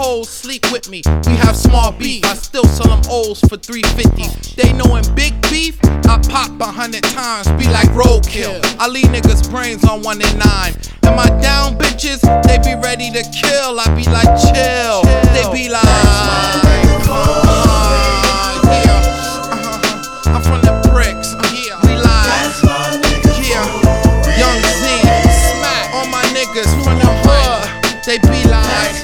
hoes sleep with me. We have small beef, I still sell them O's for $3.50. They knowin' big beef, I pop 100 times, be like roadkill. I leave niggas brains on 1 and 9. And my down bitches, they be ready to kill. I be like chill, they be like I'm from the bricks, we live, Young Z, smack all my niggas from the hood. They be like,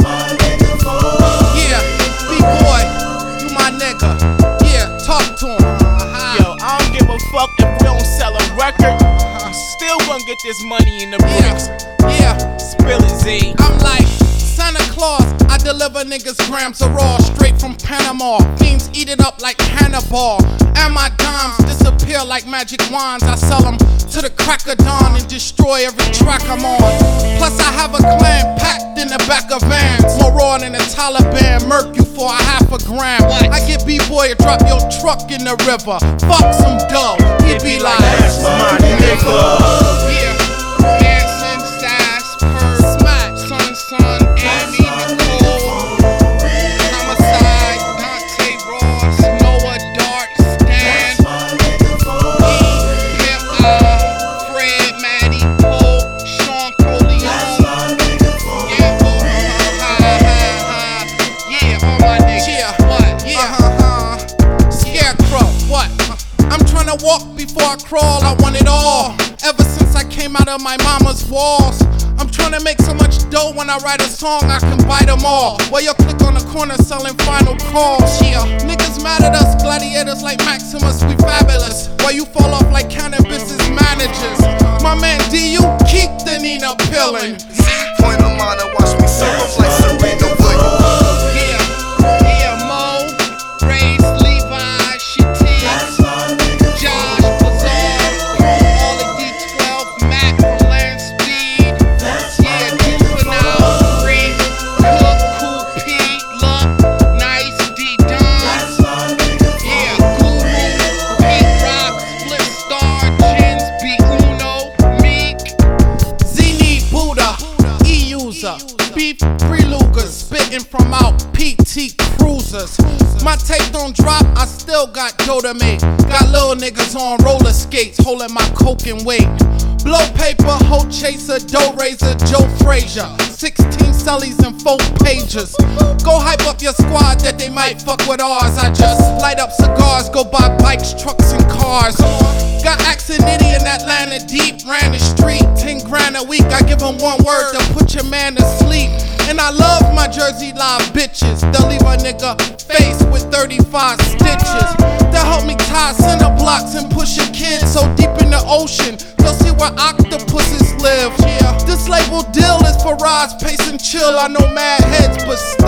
B-boy, you my nigga, talk to him. Yo, I don't give a fuck if we don't sell a record. Still gonna get this money in the bricks. Spill it, Z. I'm like Santa Claus, I deliver niggas grams of raw straight from Panama. Fiends eat it up like Hannibal. And my dimes disappear like magic wands. I sell them to the crack of dawn and destroy every track I'm on. Plus I have a clan packed in the back of vans. More raw than the Taliban, murk you for $0.5 gram. I get B-boy to drop your truck in the river. Fuck some dough, he be like, that's my nigga. Dancing, Sass, Perp, Smack, Son, Amy, Nicole, Homicide, Dante Ross, Noah Dart, Stan, Pimp Fred, Maddie, Pope, Sean Coleon. All my niggas. Scarecrow, what? I'm tryna walk before I crawl, I want it all. Ever since I came out of my mama's walls, I'm tryna make so much dough when I write a song, I can buy them all. While you click on the corner selling final calls. Niggas mad at us, gladiators like Maximus, we fabulous. While you fall off like cannabis's managers. My man D, you keep the Nina pillin'. Point of mine and watch me serve up like Serena Williams. Mo, Race, Levi, Shitty, Josh, Bazaar, all the D12, Mac from Land Speed, Juvenile, Free, Cook, Cool Pete, Luck, Nice, D-Don, Guru, Pete Rock, Split Star, Jins, B-Uno, Meek, Z-Need, Buddha, E-User, Beef, Free Lugers, spitting from out PT Cruisers. My tape don't drop, I still got dough to make. Got little niggas on roller skates, holding my coke and weight. Blow paper, hoe chaser, dough raiser, Joe Frazier. 16 cellies and 4 pages. Go hype up your squad that they might fuck with ours. I just light up cigars, go buy bikes, trucks, and cars. Got Axonity in Atlanta deep, ran the street, 10 grand a week. I give them one word to put your man to sleep. And I love my Jersey Live bitches. They'll leave a nigga face with 35 stitches. They'll help me tie center blocks and push a kid so deep in the ocean. They'll see where octopuses live. This label deal is for Roz, Pace, and Chill. I know mad heads, but